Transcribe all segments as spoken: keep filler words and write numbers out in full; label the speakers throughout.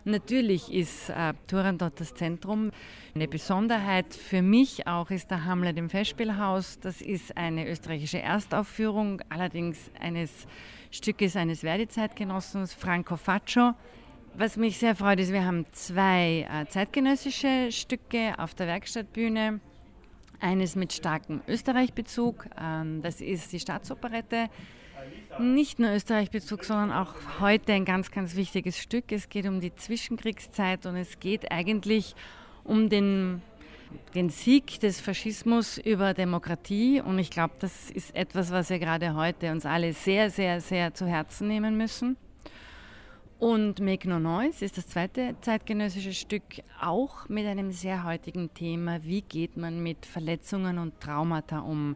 Speaker 1: Natürlich ist äh, Turandot das Zentrum. Eine Besonderheit für mich auch ist der Hamlet im Festspielhaus. Das ist eine österreichische Erstaufführung, allerdings eines Stückes eines Verdi-Zeitgenossen, Franco Faccio. Was mich sehr freut, ist, wir haben zwei äh, zeitgenössische Stücke auf der Werkstattbühne. Eines mit starkem Österreich-Bezug, ähm, das ist die Staatsoperette. Nicht nur Österreich-Bezug, sondern auch heute ein ganz, ganz wichtiges Stück. Es geht um die Zwischenkriegszeit und es geht eigentlich um den, den Sieg des Faschismus über Demokratie. Und ich glaube, das ist etwas, was wir gerade heute uns alle sehr, sehr, sehr zu Herzen nehmen müssen. Und Make No Noise ist das zweite zeitgenössische Stück, auch mit einem sehr heutigen Thema. Wie geht man mit Verletzungen und Traumata um?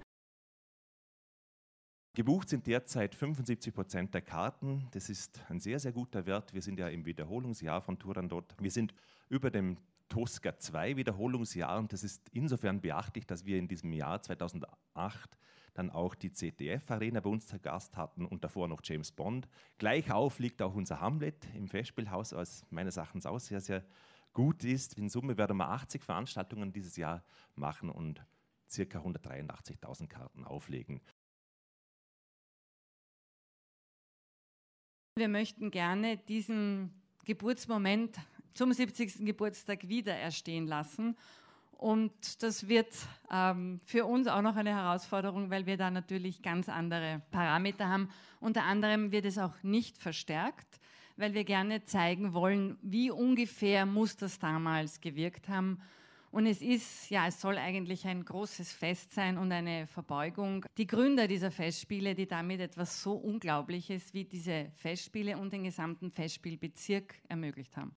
Speaker 2: Gebucht sind derzeit fünfundsiebzig Prozent der Karten. Das ist ein sehr, sehr guter Wert. Wir sind ja im Wiederholungsjahr von Turandot. Wir sind über dem Tosca zwei Wiederholungsjahr und das ist insofern beachtlich, dass wir in diesem Jahr zweitausendacht dann auch die Z D F-Arena bei uns zu Gast hatten und davor noch James Bond. Gleich auf liegt auch unser Hamlet im Festspielhaus, was meines Erachtens auch sehr, sehr gut ist. In Summe werden wir achtzig Veranstaltungen dieses Jahr machen und ca. hundertdreiundachtzigtausend Karten auflegen.
Speaker 1: Wir möchten gerne diesen Geburtsmoment zum siebzigsten Geburtstag wieder erstehen lassen. Und das wird ähm, für uns auch noch eine Herausforderung, weil wir da natürlich ganz andere Parameter haben. Unter anderem wird es auch nicht verstärkt, weil wir gerne zeigen wollen, wie ungefähr muss das damals gewirkt haben. Und es ist, ja, es soll eigentlich ein großes Fest sein und eine Verbeugung. Die Gründer dieser Festspiele, die damit etwas so Unglaubliches wie diese Festspiele und den gesamten Festspielbezirk ermöglicht haben.